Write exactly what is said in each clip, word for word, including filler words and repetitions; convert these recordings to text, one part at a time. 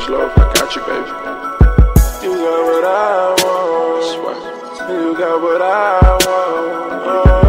slow, I got you, baby. You got what I want. You got what I want.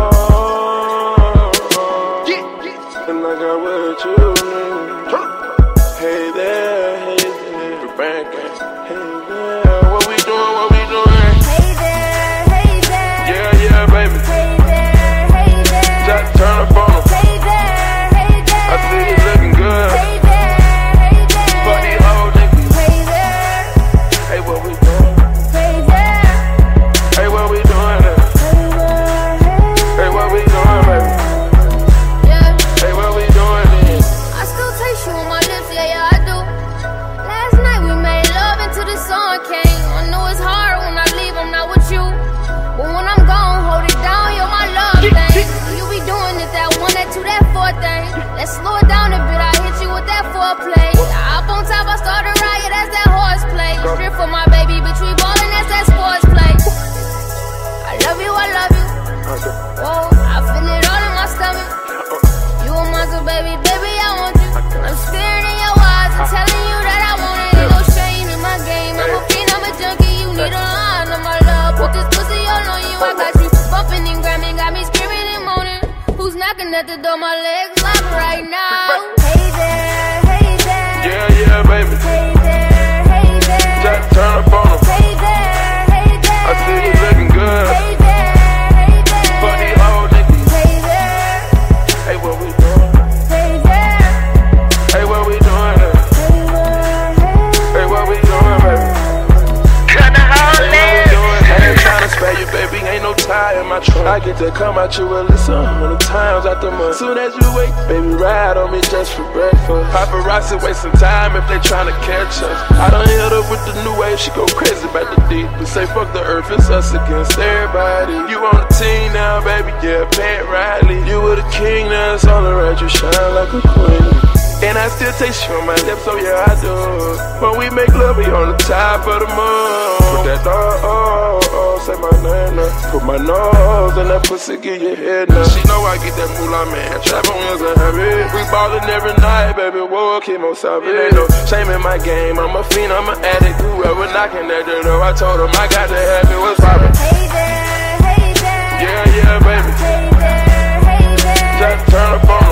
Oh, and I got what you need. Hey there, hey there, we're back. Hey there, what we doing? What we doing? Hey there, hey there. Yeah, yeah, baby. Hey there, hey there. Just turn up on 'em. Hey there, hey there. I see you looking good. Hey there, hey there. Fuck these hoes, niggas. Hey there, Hey, what we doing? hey there. Hey, what we doing? There? Hey there, Hey, what we doing, baby? yeah. Hey, what we doing then? I still taste you on my lips, yeah, yeah, I do. Last night we made love until the sun came. I know it's hard when I leave, I'm not with you. But when I'm gone, hold it down, you're my love thing. You be doing it, that one, that two, that four thing. Let's slow it down a bit, I hit you with that foreplay. I up on top, I start a riot, that's that horseplay. Strip for my baby, bitch, we ballin', that's that sports play. I love you, I love you. Whoa, I feel it all in my stomach. You a monster, baby, baby, I want you. I'm staring in your eyes and telling you that I want it. Ain't no shame in my game. I'm a fiend, I'm a junkie. You need a line of my love. Put this pussy all on you. I got you bumping and grabbing, got me screaming and moaning. Who's knocking at the door? My legs lock right now. Hey there, hey there. Yeah, yeah, baby. Hey there, hey there. Just turn up on 'em. Hey there, hey there. I see you looking good. Hey there, hey there. Fuck these hoes, niggas. Hey there, Hey, what we doing? hey there. Hey, what we doing? There? Hey there, hey. Hey, what we doing, baby? Kinda Hey, hard what we doing? I ain't tryna spare you, baby. Ain't no tie in my trunk. I get to come at you at least a hundred times out the month. Soon as you wake, baby, ride on me just for breakfast. Paparazzi wasting time if they tryna catch us. I done hit her with the new wave, she go crazy about the deep. We say fuck the earth, it's us against everybody. You on the team now, baby, yeah, Pat Riley. You were the king, now it's all around you, shine like a queen. And I still taste you on my lips, so yeah, I do. When we make love, we on the top of the moon. Put that oh, oh, oh, say my name now. Put my nose in that pussy, get your head now. She know I get that moolah, man. Trap on wheels and heavy. We ballin' every night, baby. Whoa, chemo savage. Ain't no shame in my game. I'm a fiend, I'm an addict. Whoever knocking at the door, I told him I got to have it. What's poppin'? Hey there, hey there. Yeah, yeah, baby. Hey there, hey there. Just turn up on